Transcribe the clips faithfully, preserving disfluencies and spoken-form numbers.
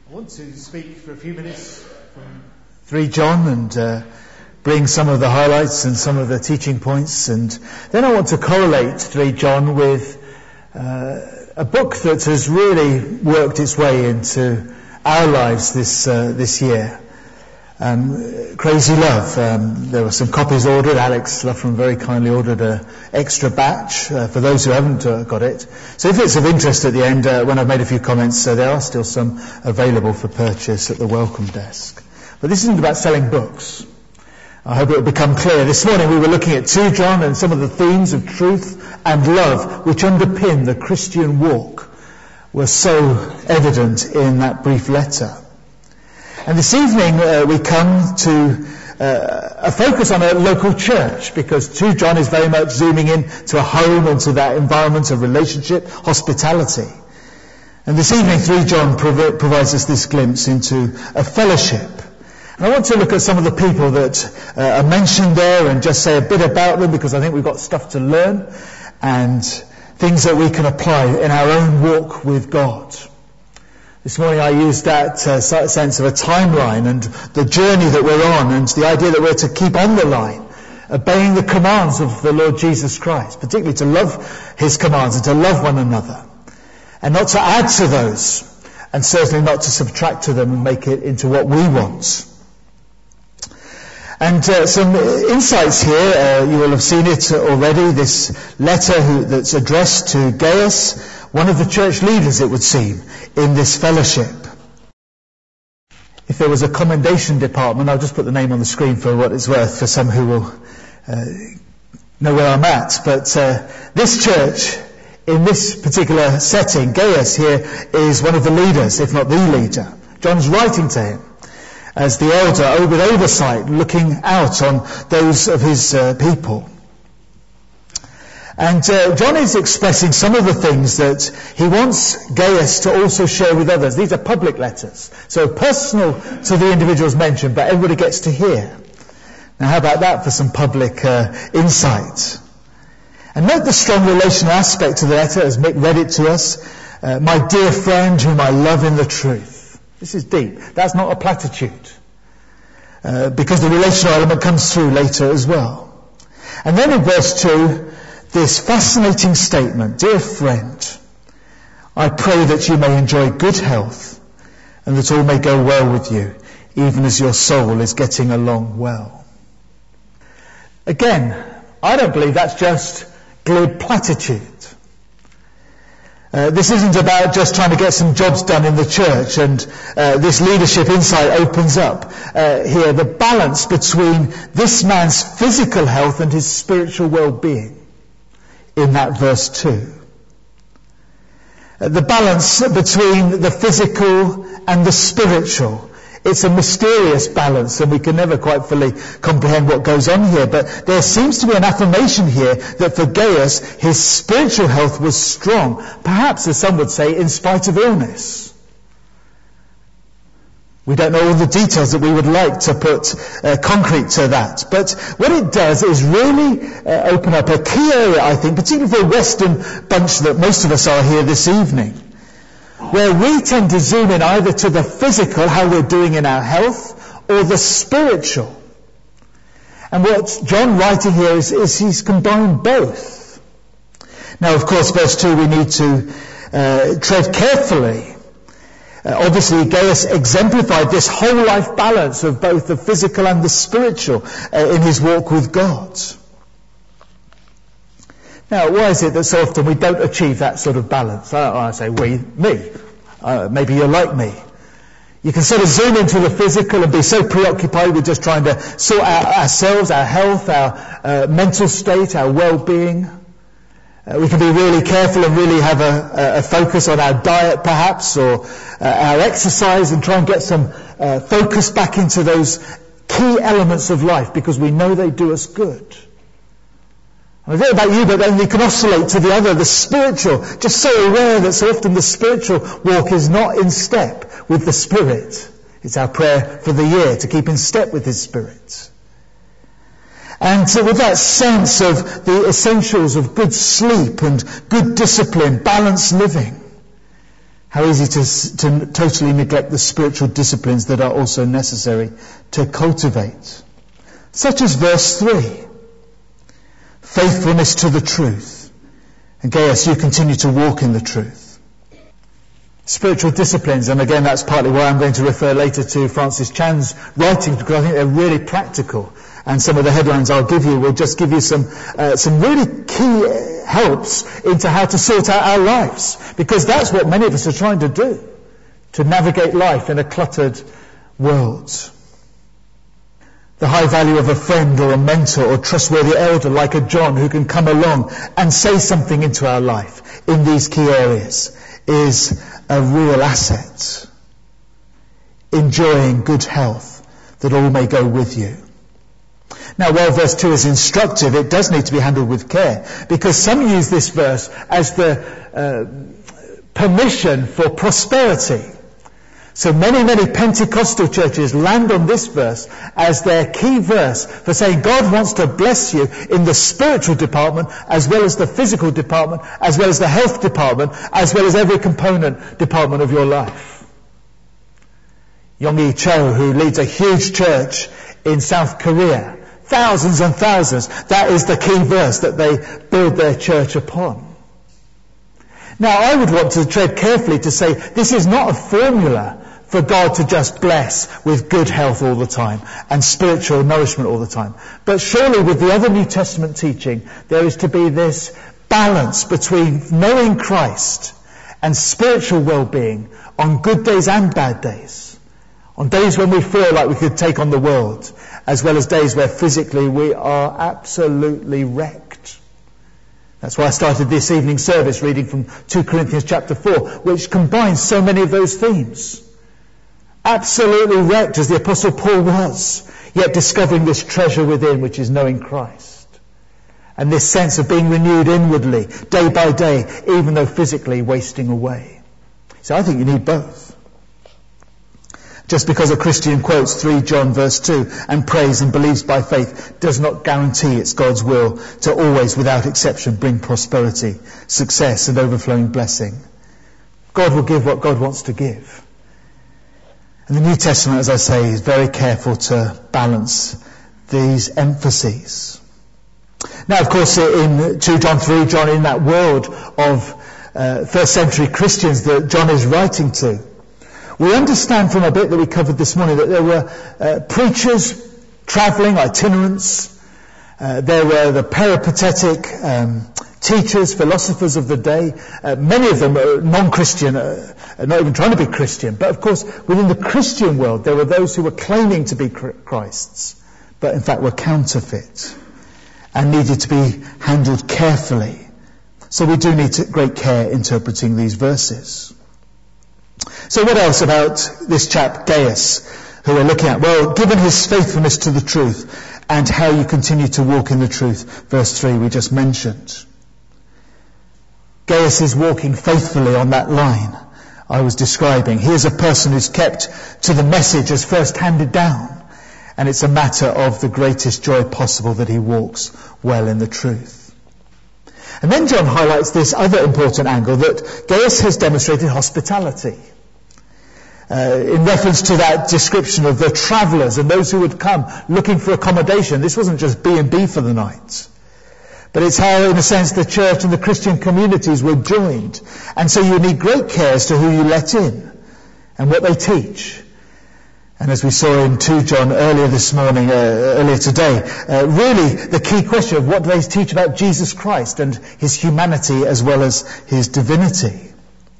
I want to speak for a few minutes from three John and uh, bring some of the highlights and some of the teaching points, and then I want to correlate three John with uh, a book that has really worked its way into our lives this uh, this year. Um, Crazy Love. Um, there were some copies ordered. Alex Luffram very kindly ordered an extra batch uh, for those who haven't uh, got it. So if it's of interest at the end, uh, when I've made a few comments, uh, there are still some available for purchase at the welcome desk. But this isn't about selling books. I hope it will become clear. This morning we were looking at two John and some of the themes of truth and love which underpin the Christian walk were so evident in that brief letter. And this evening uh, we come to uh, a focus on a local church, because two John is very much zooming in to a home and to that environment of relationship, hospitality. And this evening three John prov- provides us this glimpse into a fellowship. And I want to look at some of the people that uh, are mentioned there and just say a bit about them, because I think we've got stuff to learn and things that we can apply in our own walk with God. This morning I used that uh, sense of a timeline and the journey that we're on, and the idea that we're to keep on the line, obeying the commands of the Lord Jesus Christ, particularly to love His commands and to love one another, and not to add to those, and certainly not to subtract to them and make it into what we want. And uh, some insights here, uh, you will have seen it already, this letter who, that's addressed to Gaius, one of the church leaders, it would seem, in this fellowship. If there was a commendation department, I'll just put the name on the screen for what it's worth, for some who will uh, know where I'm at. But uh, this church, in this particular setting, Gaius here is one of the leaders, if not the leader. John's writing to him as the elder, with oversight, looking out on those of his uh, people. And uh, John is expressing some of the things that he wants Gaius to also share with others. These are public letters, so personal to the individuals mentioned, but everybody gets to hear. Now how about that for some public uh, insight? And note the strong relational aspect of the letter as Mick read it to us. Uh, my dear friend whom I love in the truth. This is deep. That's not a platitude. Uh, because the relational element comes through later as well. And then in verse two, this fascinating statement, dear friend, I pray that you may enjoy good health and that all may go well with you, even as your soul is getting along well. Again, I don't believe that's just glib platitude. Uh, this isn't about just trying to get some jobs done in the church, and uh, this leadership insight opens up uh, here the balance between this man's physical health and his spiritual well-being in that verse two. Uh, the balance between the physical and the spiritual. It's a mysterious balance, and we can never quite fully comprehend what goes on here. But there seems to be an affirmation here that for Gaius, his spiritual health was strong. Perhaps, as some would say, in spite of illness. We don't know all the details that we would like to put uh, concrete to that. But what it does is really uh, open up a key area, I think, particularly for a Western bunch that most of us are here this evening, where we tend to zoom in either to the physical, how we're doing in our health, or the spiritual. And what John writing here is, is he's combined both. Now, of course, verse two, we need to uh, tread carefully. Uh, obviously, Gaius exemplified this whole life balance of both the physical and the spiritual uh, in his walk with God. Now, why is it that so often we don't achieve that sort of balance? I, I say we, me. Uh, maybe you're like me. You can sort of zoom into the physical and be so preoccupied with just trying to sort out ourselves, our health, our uh, mental state, our well-being. Uh, we can be really careful and really have a, a focus on our diet perhaps, or uh, our exercise, and try and get some uh, focus back into those key elements of life because we know they do us good. I don't know about you, but then we can oscillate to the other, the spiritual, just so aware that so often the spiritual walk is not in step with the Spirit. It's our prayer for the year, to keep in step with His Spirit. And so with that sense of the essentials of good sleep and good discipline, balanced living, How easy to, to totally neglect the spiritual disciplines that are also necessary to cultivate. Such as verse three. Faithfulness to the truth. And Gaius, you continue to walk in the truth. Spiritual disciplines, and again that's partly why I'm going to refer later to Francis Chan's writings, because I think they're really practical. And some of the headlines I'll give you will just give you some uh, some really key helps into how to sort out our lives. Because that's what many of us are trying to do, to navigate life in a cluttered world. The high value of a friend or a mentor or trustworthy elder like a John who can come along and say something into our life in these key areas is a real asset. Enjoying good health, that all may go with you. Now, while verse two is instructive, it does need to be handled with care, because some use this verse as the uh, permission for prosperity. So many, many Pentecostal churches land on this verse as their key verse for saying God wants to bless you in the spiritual department as well as the physical department, as well as the health department, as well as every component department of your life. Yonggi Cho, who leads a huge church in South Korea, thousands and thousands, that is the key verse that they build their church upon. Now, I would want to tread carefully to say this is not a formula for God to just bless with good health all the time and spiritual nourishment all the time. But surely with the other New Testament teaching, there is to be this balance between knowing Christ and spiritual well-being on good days and bad days. On days when we feel like we could take on the world, as well as days where physically we are absolutely wrecked. That's why I started this evening service reading from Second Corinthians chapter four, which combines so many of those themes. Absolutely wrecked as the Apostle Paul was, yet discovering this treasure within, which is knowing Christ. And this sense of being renewed inwardly, day by day, even though physically wasting away. So I think you need both. Just because a Christian quotes Third John verse two and prays and believes by faith does not guarantee it's God's will to always, without exception, bring prosperity, success and overflowing blessing. God will give what God wants to give. And the New Testament, as I say, is very careful to balance these emphases. Now, of course, in Second John, Third John, in that world of uh, first century Christians that John is writing to, we understand from a bit that we covered this morning that there were uh, preachers, travelling, itinerants. Uh, there were the peripatetic um, teachers, philosophers of the day. Uh, many of them are non-Christian, uh, not even trying to be Christian. But of course, within the Christian world, there were those who were claiming to be Christs, but in fact were counterfeit and needed to be handled carefully. So we do need to, great care interpreting these verses. So what else about this chap Gaius, who we're looking at? Well, given his faithfulness to the truth and how you continue to walk in the truth, verse three we just mentioned. Gaius is walking faithfully on that line I was describing. He is a person who's kept to the message as first handed down, and it's a matter of the greatest joy possible that he walks well in the truth. And then John highlights this other important angle, that Gaius has demonstrated hospitality. Uh, in reference to that description of the travellers and those who would come looking for accommodation. This wasn't just B and B for the night. But it's how, in a sense, the church and the Christian communities were joined. And so you need great care as to who you let in and what they teach. And as we saw in Second John earlier this morning, uh, earlier today, uh, really the key question of what do they teach about Jesus Christ and his humanity as well as his divinity.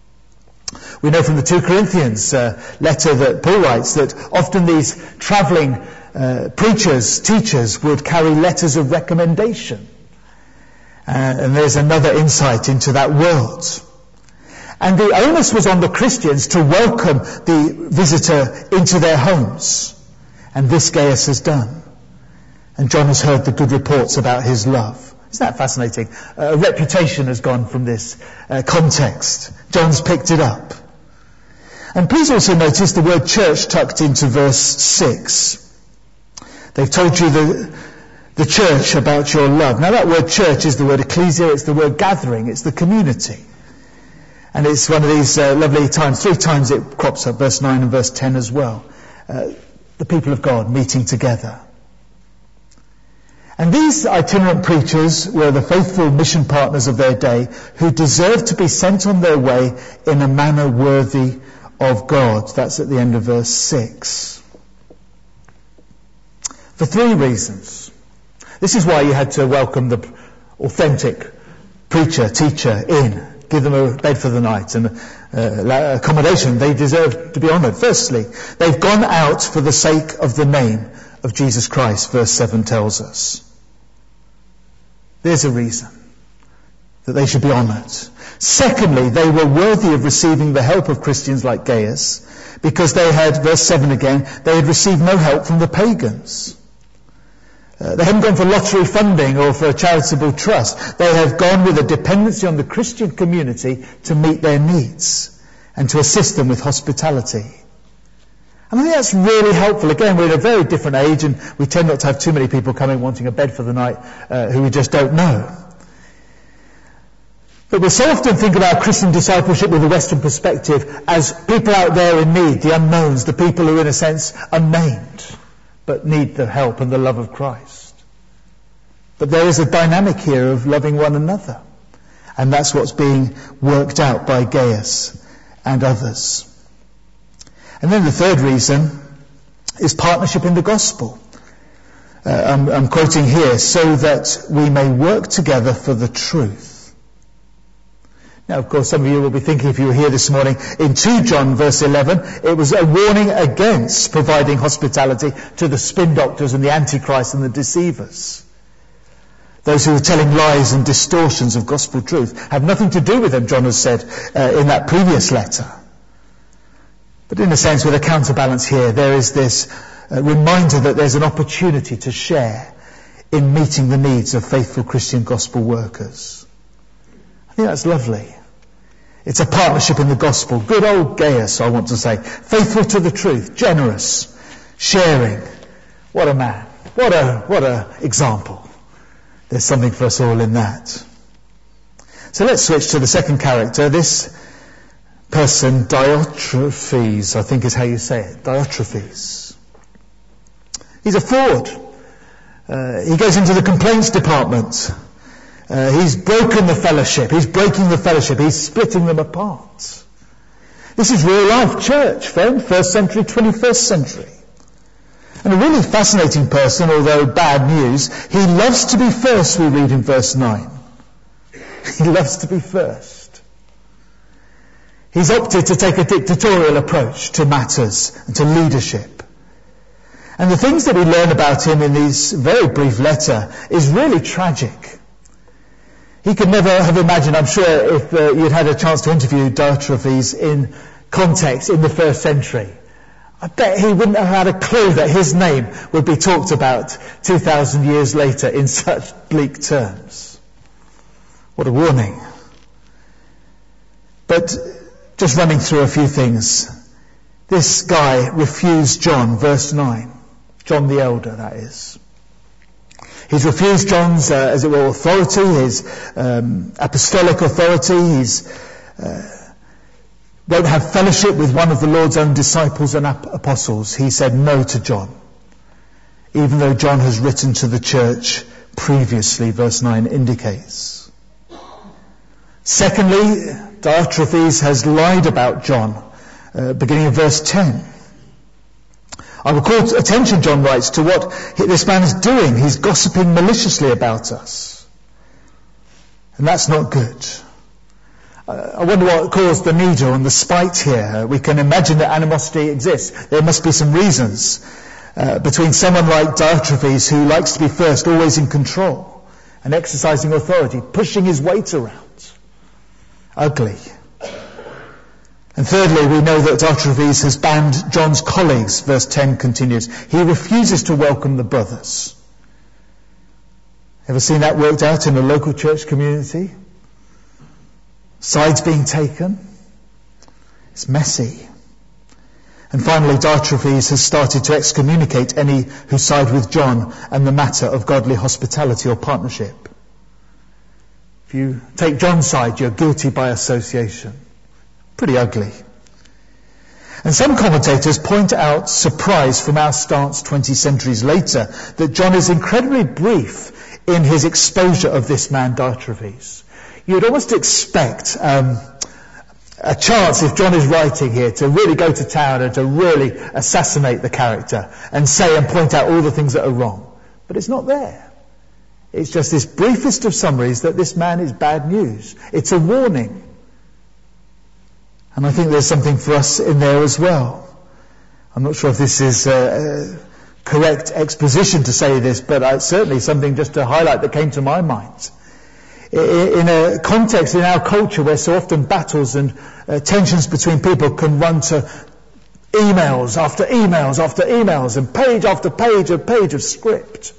We know from the Second Corinthians uh, letter that Paul writes that often these travelling uh, preachers, teachers would carry letters of recommendation. Uh, and there's another insight into that world. And the onus was on the Christians to welcome the visitor into their homes. And this Gaius has done. And John has heard the good reports about his love. Isn't that fascinating? Uh, a reputation has gone from this uh, context. John's picked it up. And please also notice the word church tucked into verse six. They've told you the, the church about your love. Now that word church is the word ecclesia, it's the word gathering, it's the community. And it's one of these uh, lovely times. Three times it crops up, verse nine and verse ten as well. Uh, the people of God meeting together. And these itinerant preachers were the faithful mission partners of their day who deserved to be sent on their way in a manner worthy of God. That's at the end of verse six. For three reasons. This is why you had to welcome the authentic preacher, teacher in. Give them a bed for the night and uh, accommodation. They deserve to be honoured. Firstly, they've gone out for the sake of the name of Jesus Christ, verse seven tells us. There's a reason that they should be honoured. Secondly, they were worthy of receiving the help of Christians like Gaius, because they had, verse seven again, they had received no help from the pagans. Uh, they haven't gone for lottery funding or for a charitable trust. They have gone with a dependency on the Christian community to meet their needs and to assist them with hospitality. And I think that's really helpful. Again, we're in a very different age and we tend not to have too many people coming wanting a bed for the night uh, who we just don't know. But we so often think about Christian discipleship with a Western perspective as people out there in need, the unknowns, the people who are in a sense unnamed, but need the help and the love of Christ. But there is a dynamic here of loving one another. And that's what's being worked out by Gaius and others. And then the third reason is partnership in the gospel. Uh, I'm, I'm quoting here, so that we may work together for the truth. Now, of course, some of you will be thinking, if you were here this morning, in two John verse eleven, it was a warning against providing hospitality to the spin doctors and the antichrist and the deceivers. Those who are telling lies and distortions of gospel truth have nothing to do with them, John has said uh, in that previous letter. But in a sense, with a counterbalance here, there is this uh, reminder that there's an opportunity to share in meeting the needs of faithful Christian gospel workers. I think that's lovely. It's a partnership in the gospel. Good old Gaius, I want to say. Faithful to the truth, generous, sharing. What a man. What a, what a example. There's something for us all in that. So let's switch to the second character. This person, Diotrephes, I think is how you say it. Diotrephes. He's a fraud. Uh, he goes into the complaints department. Uh, he's broken the fellowship. He's breaking the fellowship. He's splitting them apart. This is real life church, friend. First century, twenty-first century. And a really fascinating person, although bad news. He loves to be first, we read in verse nine. He loves to be first. He's opted to take a dictatorial approach to matters and to leadership. And the things that we learn about him in this very brief letter is really tragic. He could never have imagined, I'm sure, if uh, you'd had a chance to interview Diotrephes in context in the first century, I bet he wouldn't have had a clue that his name would be talked about two thousand years later in such bleak terms. What a warning. But just running through a few things. This guy refused John, verse nine. John the Elder, that is. He's refused John's, uh, as it were, authority, his um, apostolic authority. He's uh, won't have fellowship with one of the Lord's own disciples and ap- apostles. He said no to John, even though John has written to the church previously, verse nine indicates. Secondly, Diotrephes has lied about John, uh, beginning of verse ten. I will call attention, John writes, to what this man is doing. He's gossiping maliciously about us. And that's not good. Uh, I wonder what caused the needle and the spite here. We can imagine that animosity exists. There must be some reasons uh, between someone like Diotrephes, who likes to be first, always in control, and exercising authority, pushing his weight around. Ugly. And thirdly, we know that Diotrephes has banned John's colleagues, verse ten continues. He refuses to welcome the brothers. Ever seen that worked out in a local church community? Sides being taken? It's messy. And finally, Diotrephes has started to excommunicate any who side with John and the matter of godly hospitality or partnership. If you take John's side, you're guilty by association. Pretty ugly. And some commentators point out surprise from our stance twenty centuries later that John is incredibly brief in his exposure of this man Diotrephes. You'd almost expect um, a chance, if John is writing here, to really go to town and to really assassinate the character and say and point out all the things that are wrong. But it's not there. It's just this briefest of summaries that this man is bad news. It's a warning. And I think there's something for us in there as well. I'm not sure if this is a correct exposition to say this, but it's certainly something just to highlight that came to my mind. In a context in our culture where so often battles and uh, tensions between people can run to emails after emails after emails and page after page of page of script.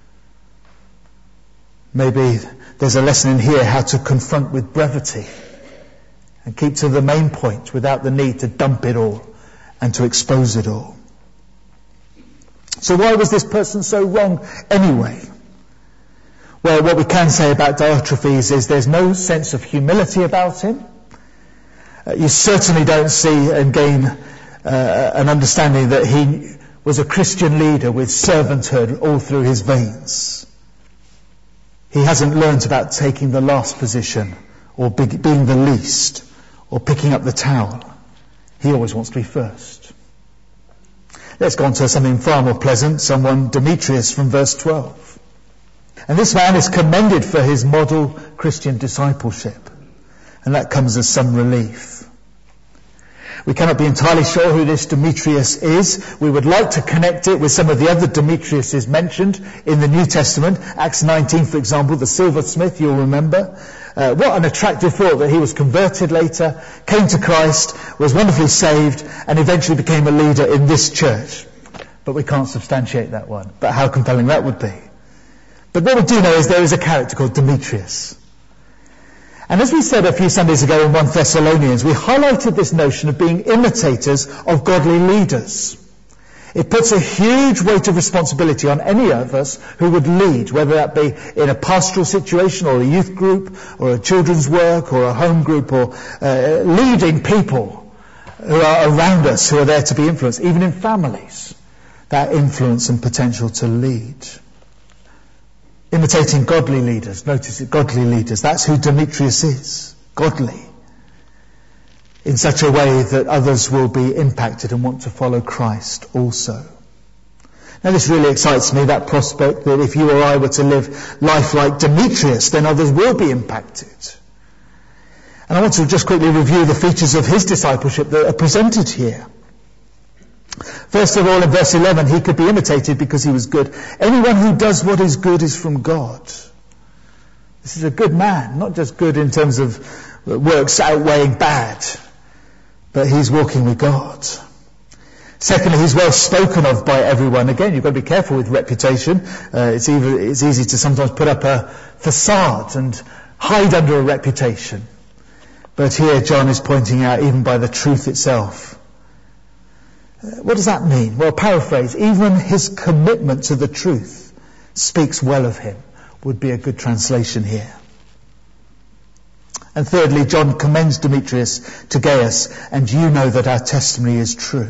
Maybe there's a lesson in here how to confront with brevity and keep to the main point without the need to dump it all and to expose it all. So why was this person so wrong anyway? Well, what we can say about Diotrephes is there's no sense of humility about him. Uh, you certainly don't see and gain uh, an understanding that he was a Christian leader with servanthood all through his veins. He hasn't learnt about taking the last position or be, being the least or picking up the towel. He always wants to be first. Let's go on to something far more pleasant, someone Demetrius from verse twelve. And this man is commended for his model Christian discipleship. And that comes as some relief. We cannot be entirely sure who this Demetrius is. We would like to connect it with some of the other Demetriuses mentioned in the New Testament. Acts nineteen, for example, the silversmith, you'll remember. Uh, what an attractive thought that he was converted later, came to Christ, was wonderfully saved, and eventually became a leader in this church. But we can't substantiate that one. But how compelling that would be. But what we do know is there is a character called Demetrius. And as we said a few Sundays ago in First Thessalonians, we highlighted this notion of being imitators of godly leaders. It puts a huge weight of responsibility on any of us who would lead, whether that be in a pastoral situation or a youth group or a children's work or a home group or uh, leading people who are around us who are there to be influenced, even in families, that influence and potential to lead. Imitating godly leaders. Notice it, godly leaders. That's who Demetrius is. Godly. In such a way that others will be impacted and want to follow Christ also. Now this really excites me, that prospect that if you or I were to live life like Demetrius, then others will be impacted. And I want to just quickly review the features of his discipleship that are presented here. First of all, in verse eleven, he could be imitated because he was good. Anyone who does what is good is from God. This is a good man, not just good in terms of works outweighing bad, but he's walking with God. Secondly, he's well spoken of by everyone. Again, you've got to be careful with reputation. Uh, it's, either, it's easy to sometimes put up a facade and hide under a reputation. But here John is pointing out, even by the truth itself. What does that mean? Well, paraphrase, even his commitment to the truth speaks well of him, would be a good translation here. And thirdly, John commends Demetrius to Gaius, and you know that our testimony is true.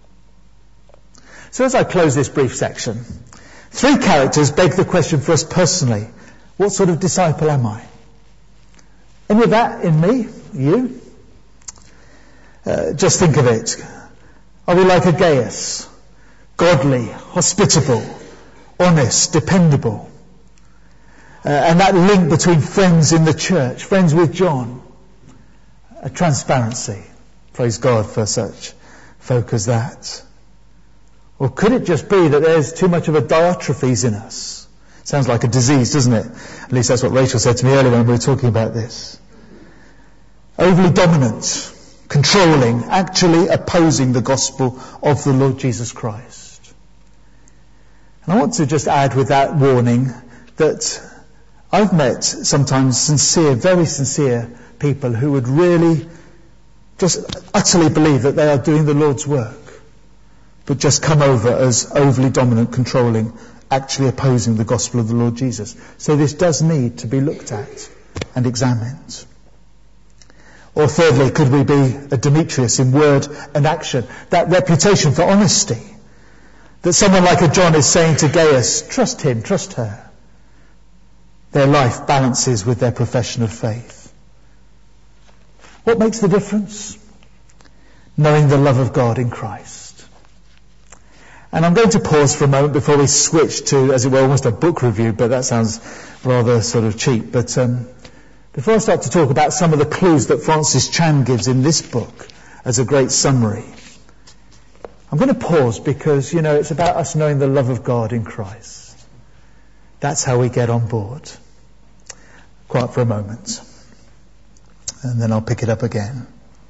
So as I close this brief section, three characters beg the question for us personally. What sort of disciple am I? Any of that in me? You? Uh, just think of it. Are we like a Gaius? Godly, hospitable, honest, dependable. Uh, and that link between friends in the church, friends with John. A transparency. Praise God for such folk as that. Or could it just be that there's too much of a Diotrephes in us? Sounds like a disease, doesn't it? At least that's what Rachel said to me earlier when we were talking about this. Overly dominant. Controlling, actually opposing the gospel of the Lord Jesus Christ. And I want to just add with that warning that I've met sometimes sincere, very sincere people who would really just utterly believe that they are doing the Lord's work, but just come over as overly dominant, controlling, actually opposing the gospel of the Lord Jesus. So this does need to be looked at and examined. Or thirdly, could we be a Demetrius in word and action? That reputation for honesty. That someone like a John is saying to Gaius, trust him, trust her. Their life balances with their profession of faith. What makes the difference? Knowing the love of God in Christ. And I'm going to pause for a moment before we switch to, as it were, almost a book review, but that sounds rather sort of cheap. But um, before I start to talk about some of the clues that Francis Chan gives in this book as a great summary, I'm going to pause because, you know, it's about us knowing the love of God in Christ. That's how we get on board. Quiet for a moment. And then I'll pick it up again.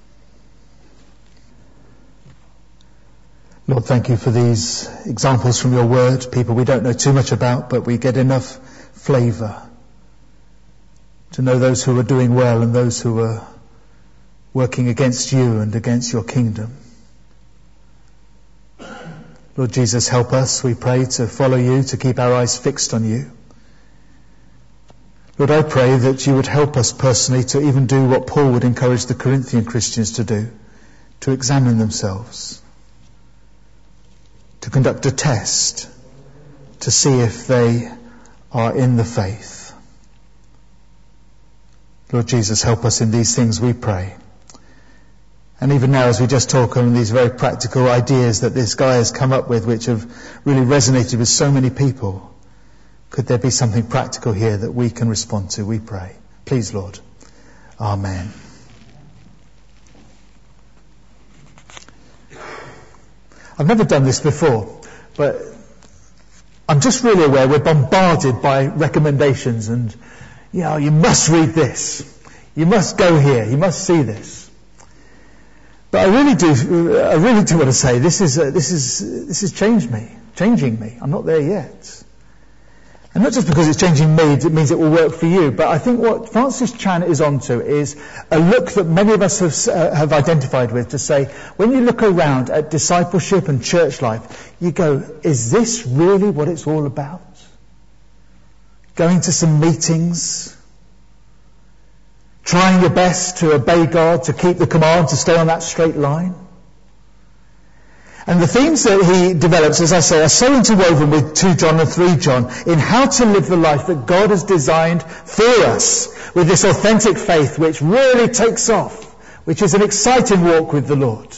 Lord, thank you for these examples from your word, people we don't know too much about, but we get enough flavour to know those who are doing well and those who are working against you and against your kingdom. Lord Jesus, help us, we pray, to follow you, to keep our eyes fixed on you. Lord, I pray that you would help us personally to even do what Paul would encourage the Corinthian Christians to do, to examine themselves, to conduct a test, to see if they are in the faith. Lord Jesus, help us in these things, we pray. And even now, as we just talk on these very practical ideas that this guy has come up with, which have really resonated with so many people, could there be something practical here that we can respond to, we pray. Please, Lord. Amen. I've never done this before, but I'm just really aware we're bombarded by recommendations and, you know, you must read this. You must go here. You must see this. But I really do, I really do want to say this is, uh, this is, this has changed me, changing me. I'm not there yet. And not just because it's changing me, it means it will work for you. But I think what Francis Chan is onto is a look that many of us have, uh, have identified with, to say, when you look around at discipleship and church life, you go, is this really what it's all about? Going to some meetings, trying your best to obey God, to keep the command, to stay on that straight line. And the themes that he develops, as I say, are so interwoven with two John and three John in how to live the life that God has designed for us, with this authentic faith which really takes off, which is an exciting walk with the Lord.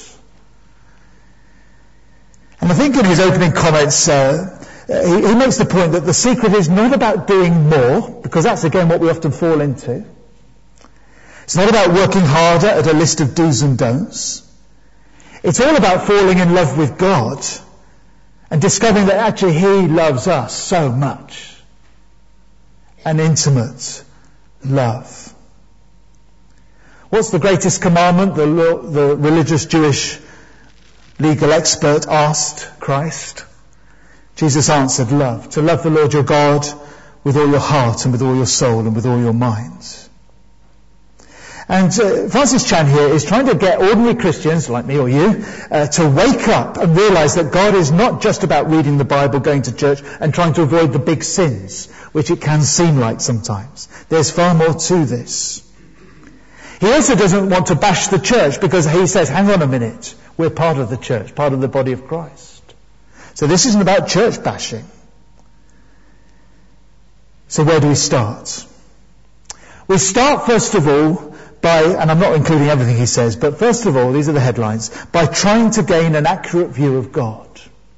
And I think in his opening comments, uh, he, he makes the point that the secret is not about doing more, because that's again what we often fall into. It's not about working harder at a list of do's and don'ts. It's all about falling in love with God and discovering that actually He loves us so much. An intimate love. What's the greatest commandment? The, the religious Jewish legal expert asked Christ. Jesus answered, love. To love the Lord your God with all your heart and with all your soul and with all your mind. And uh, Francis Chan here is trying to get ordinary Christians, like me or you, uh, to wake up and realize that God is not just about reading the Bible, going to church, and trying to avoid the big sins, which it can seem like sometimes. There's far more to this. He also doesn't want to bash the church, because he says, hang on a minute, we're part of the church, part of the body of Christ. So this isn't about church bashing. So where do we start? We start, first of all, by, and I'm not including everything he says, but first of all, these are the headlines, by trying to gain an accurate view of God.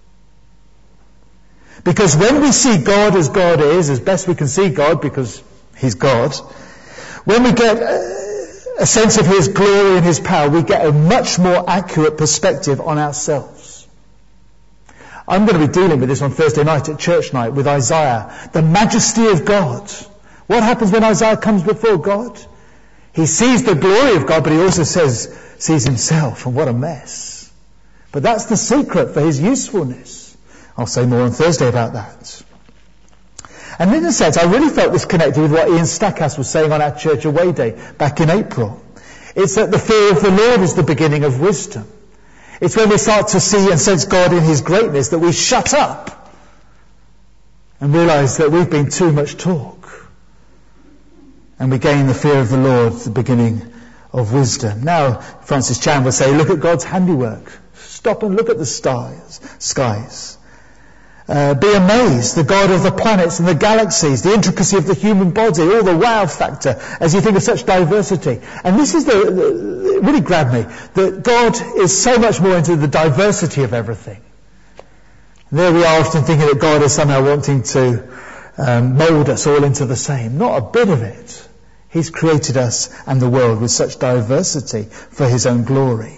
Because when we see God as God is, as best we can see God, because He's God, when we get a sense of His glory and His power, we get a much more accurate perspective on ourselves. I'm going to be dealing with this on Thursday night at church night with Isaiah, the majesty of God. What happens when Isaiah comes before God? He sees the glory of God, but he also says, sees himself, and what a mess. But that's the secret for his usefulness. I'll say more on Thursday about that. And in a sense, I really felt this connected with what Ian Stackhouse was saying on our church away day back in April. It's that the fear of the Lord is the beginning of wisdom. It's when we start to see and sense God in His greatness that we shut up and realise that we've been too much talk. And we gain the fear of the Lord, the beginning of wisdom. Now, Francis Chan would say, look at God's handiwork. Stop and look at the stars, skies. Uh, be amazed, the God of the planets and the galaxies, the intricacy of the human body, all the wow factor as you think of such diversity. And this is the, the it really grabbed me, that God is so much more into the diversity of everything. And there we are often thinking that God is somehow wanting to um, mould us all into the same. Not a bit of it. He's created us and the world with such diversity for his own glory.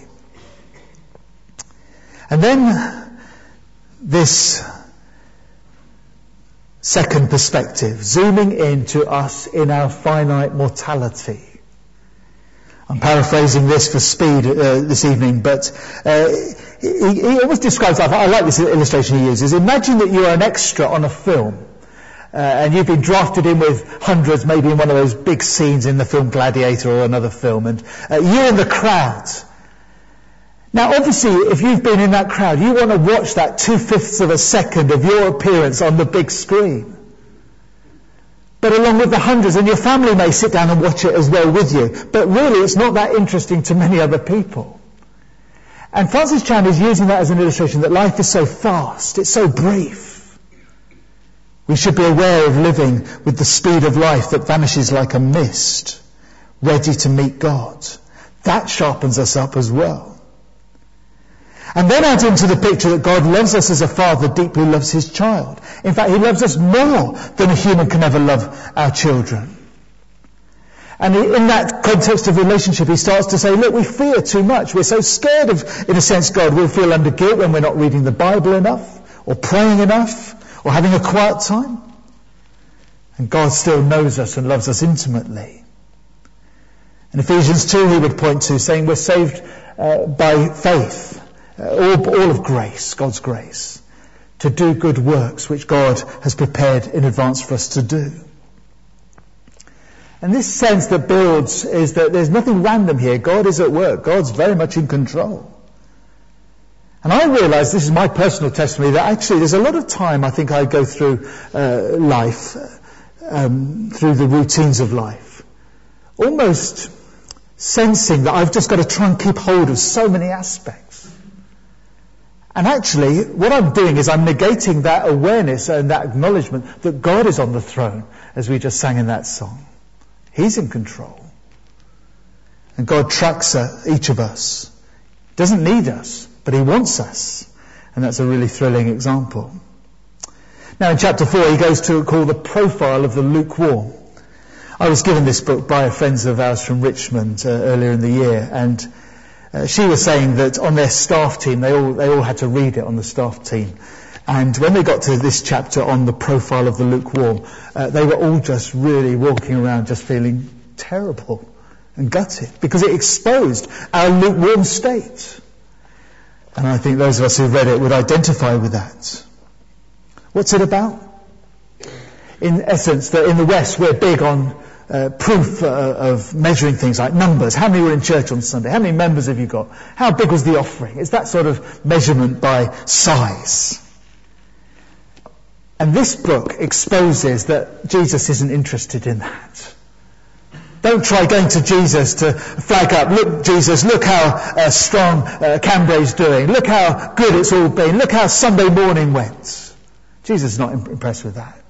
And then this second perspective, zooming into us in our finite mortality. I'm paraphrasing this for speed uh, this evening, but uh, he, he always describes life. I like this illustration he uses. Imagine that you are an extra on a film. Uh, and you've been drafted in with hundreds, maybe in one of those big scenes in the film Gladiator or another film, and uh, you're in the crowd. Now obviously, if you've been in that crowd, you want to watch that two-fifths of a second of your appearance on the big screen. But along with the hundreds, and your family may sit down and watch it as well with you, but really it's not that interesting to many other people. And Francis Chan is using that as an illustration that life is so fast, it's so brief. We should be aware of living with the speed of life that vanishes like a mist, ready to meet God. That sharpens us up as well. And then add into the picture that God loves us as a father deeply loves his child. In fact, he loves us more than a human can ever love our children. And in that context of relationship, he starts to say, look, we fear too much. We're so scared of, in a sense, God. We'll feel under guilt when we're not reading the Bible enough, or praying enough, or having a quiet time. And God still knows us and loves us intimately. In Ephesians two, he would point to saying we're saved uh, by faith, uh, all, all of grace, God's grace, to do good works which God has prepared in advance for us to do. And this sense that builds is that there's nothing random here. God is at work. God's very much in control. And I realise, this is my personal testimony, that actually there's a lot of time I think I go through uh, life, um, through the routines of life, almost sensing that I've just got to try and keep hold of so many aspects. And actually, what I'm doing is I'm negating that awareness and that acknowledgement that God is on the throne, as we just sang in that song. He's in control. And God tracks uh, each of us. Doesn't need us, but he wants us. And that's a really thrilling example. Now in chapter four, he goes to call the profile of the lukewarm. I was given this book by friends of ours from Richmond uh, earlier in the year, and uh, she was saying that on their staff team, they all they all had to read it on the staff team. And when they got to this chapter on the profile of the lukewarm, uh, they were all just really walking around just feeling terrible and gutted, because it exposed our lukewarm state. And I think those of us who read it would identify with that. What's it about? In essence, that in the West we're big on uh, proof uh, of measuring things like numbers. How many were in church on Sunday? How many members have you got? How big was the offering? It's that sort of measurement by size. And this book exposes that Jesus isn't interested in that. Don't try going to Jesus to flag up, look Jesus, look how uh, strong uh, Cambridge's doing, look how good it's all been, look how Sunday morning went. Jesus is not impressed with that.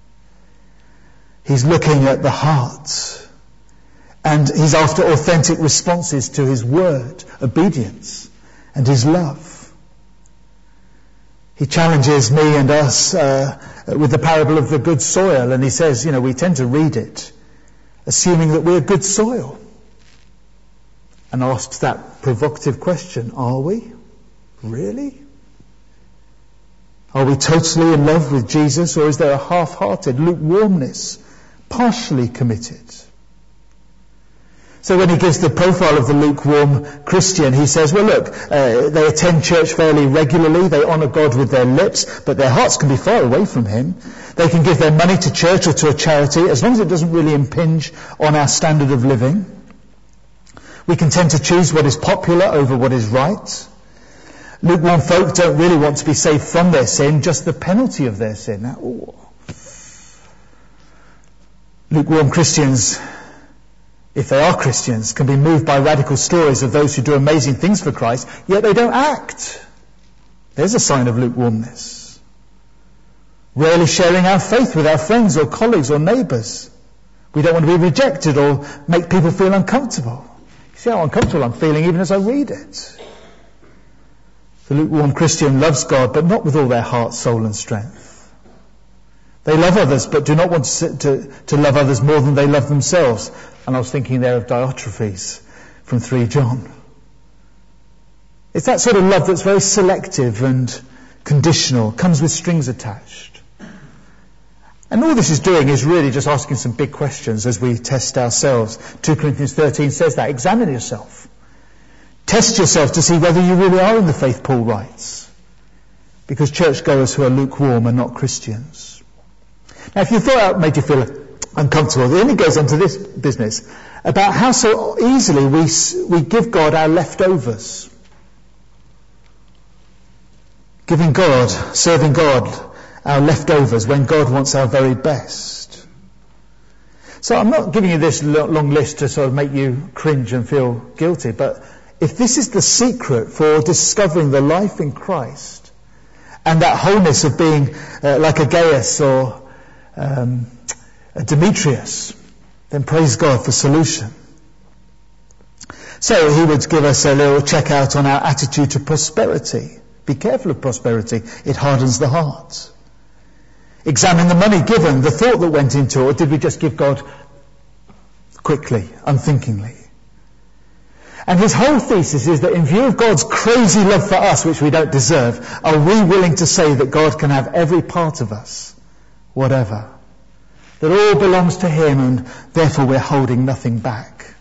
He's looking at the heart, and he's after authentic responses to his word, obedience, and his love. He challenges me and us uh, with the parable of the good soil, and he says, you know, we tend to read it assuming that we're good soil, and asks that provocative question, are we? Really? Are we totally in love with Jesus, or is there a half-hearted lukewarmness, partially committed? So when he gives the profile of the lukewarm Christian, he says, well look, uh, they attend church fairly regularly, they honour God with their lips, but their hearts can be far away from him. They can give their money to church or to a charity, as long as it doesn't really impinge on our standard of living. We can tend to choose what is popular over what is right. Lukewarm folk don't really want to be saved from their sin, just the penalty of their sin. Now, ooh. Lukewarm Christians if they are Christians, can be moved by radical stories of those who do amazing things for Christ, yet they don't act. There's a sign of lukewarmness. Rarely sharing our faith with our friends or colleagues or neighbours. We don't want to be rejected or make people feel uncomfortable. You see how uncomfortable I'm feeling even as I read it. The lukewarm Christian loves God, but not with all their heart, soul and strength. They love others, but do not want to, to, to love others more than they love themselves. And I was thinking there of Diotrephes from three John. It's that sort of love that's very selective and conditional, comes with strings attached. And all this is doing is really just asking some big questions as we test ourselves. Second Corinthians thirteen says that. Examine yourself. Test yourself to see whether you really are in the faith, Paul writes. Because churchgoers who are lukewarm are not Christians. Now, if you thought that made you feel uncomfortable, then it goes on to this business about how so easily we we give God our leftovers. Giving God, serving God, our leftovers when God wants our very best. So I'm not giving you this long list to sort of make you cringe and feel guilty, but if this is the secret for discovering the life in Christ and that wholeness of being uh, like a Gaius or um, a Demetrius, then praise God for solution. So he would give us a little check out on our attitude to prosperity. Be careful of prosperity. It hardens the heart. Examine the money given, the thought that went into it, or did we just give God quickly, unthinkingly? And his whole thesis is that in view of God's crazy love for us, which we don't deserve, are we willing to say that God can have every part of us, whatever? That all belongs to him and therefore we're holding nothing back.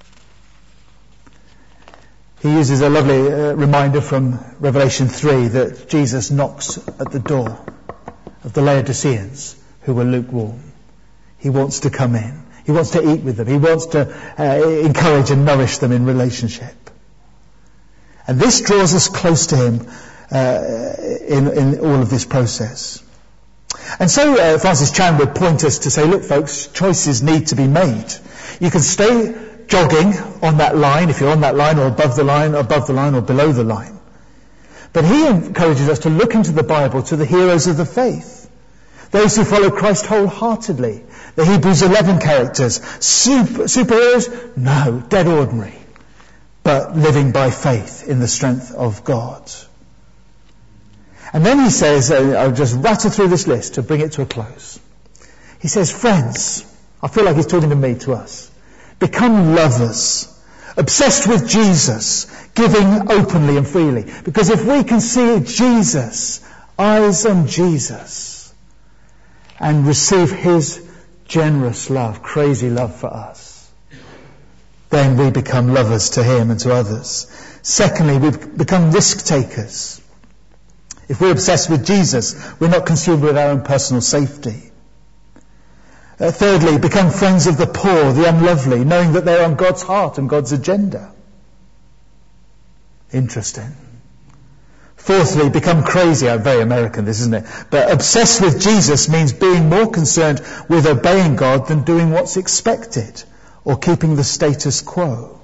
He uses a lovely uh, reminder from Revelation three that Jesus knocks at the door of the Laodiceans who were lukewarm. He wants to come in. He wants to eat with them. He wants to uh, encourage and nourish them in relationship. And this draws us close to him uh, in, in all of this process. And so uh, Francis Chan would point us to say, look folks, choices need to be made. You can stay jogging on that line, if you're on that line, or above the line, or above the line, or below the line. But he encourages us to look into the Bible, to the heroes of the faith. Those who follow Christ wholeheartedly. The Hebrews eleven characters. Super, superheroes? No, dead ordinary. But living by faith in the strength of God. And then he says, uh, I'll just rattle through this list to bring it to a close. He says, friends, I feel like he's talking to me, to us. Become lovers, obsessed with Jesus, giving openly and freely. Because if we can see Jesus, eyes on Jesus, and receive his generous love, crazy love for us, then we become lovers to him and to others. Secondly, we become risk takers. If we're obsessed with Jesus, we're not consumed with our own personal safety. Uh, thirdly, become friends of the poor, the unlovely, knowing that they're on God's heart and God's agenda. Interesting. Fourthly, become crazy. Oh, very American this, isn't it? But obsessed with Jesus means being more concerned with obeying God than doing what's expected or keeping the status quo.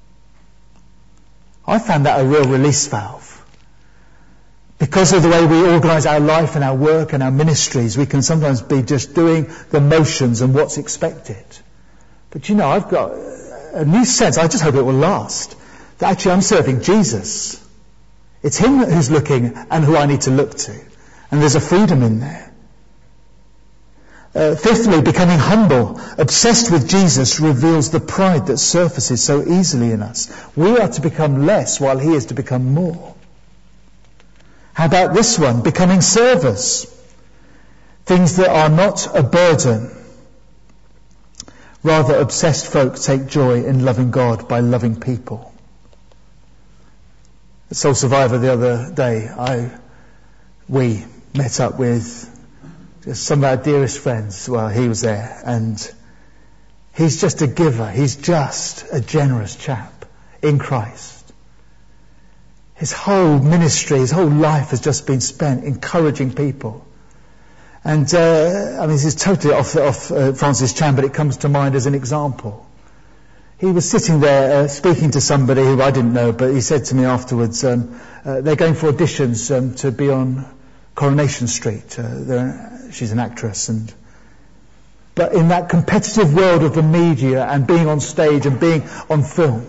I found that a real release valve. Because of the way we organise our life and our work and our ministries, we can sometimes be just doing the motions and what's expected. But you know, I've got a new sense, I just hope it will last, that actually I'm serving Jesus. It's him who's looking and who I need to look to. And there's a freedom in there. Uh, fifthly, becoming humble, obsessed with Jesus, reveals the pride that surfaces so easily in us. We are to become less while he is to become more. How about this one? Becoming servers. Things that are not a burden. Rather, obsessed folk take joy in loving God by loving people. At Soul Survivor the other day, I, we met up with just some of our dearest friends. Well, he was there, and he's just a giver. He's just a generous chap in Christ. His whole ministry, his whole life has just been spent encouraging people. And, uh, I mean, this is totally off, off uh, Francis Chan, but it comes to mind as an example. he was sitting there uh, speaking to somebody who I didn't know, but he said to me afterwards, um, uh, they're going for auditions um, to be on Coronation Street. Uh, she's an actress, and but in that competitive world of the media and being on stage and being on film,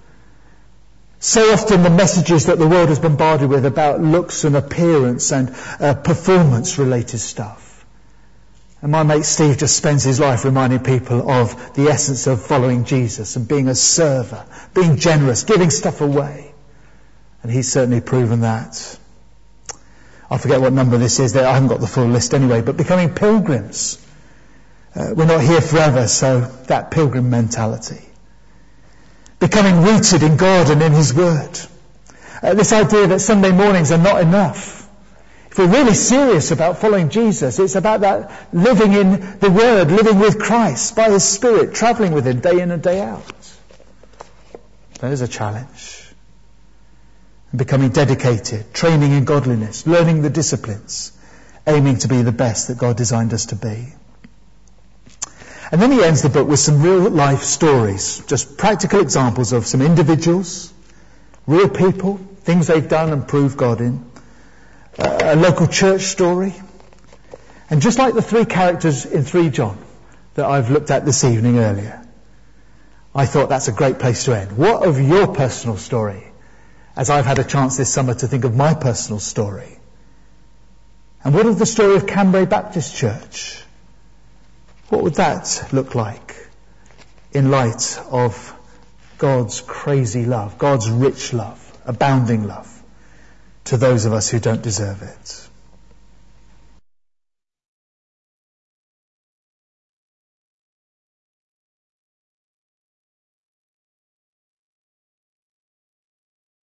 so often the messages that the world is bombarded with about looks and appearance and uh, performance-related stuff. And my mate Steve just spends his life reminding people of the essence of following Jesus and being a server, being generous, giving stuff away. And he's certainly proven that. I forget what number this is there. I haven't got the full list anyway, but becoming pilgrims. Uh, we're not here forever, so that pilgrim mentality. Becoming rooted in God and in His Word. Uh, this idea that Sunday mornings are not enough. If we're really serious about following Jesus, it's about that living in the Word, living with Christ, by His Spirit, travelling with Him day in and day out. There's a challenge. And becoming dedicated, training in godliness, learning the disciplines, aiming to be the best that God designed us to be. And then he ends the book with some real life stories, just practical examples of some individuals, real people, things they've done and proved God in. A local church story. And just like the three characters in three John that I've looked at this evening earlier, I thought that's a great place to end. What of your personal story? As I've had a chance this summer to think of my personal story. And what of the story of Cambray Baptist Church? What would that look like in light of God's crazy love, God's rich love, abounding love, to those of us who don't deserve it?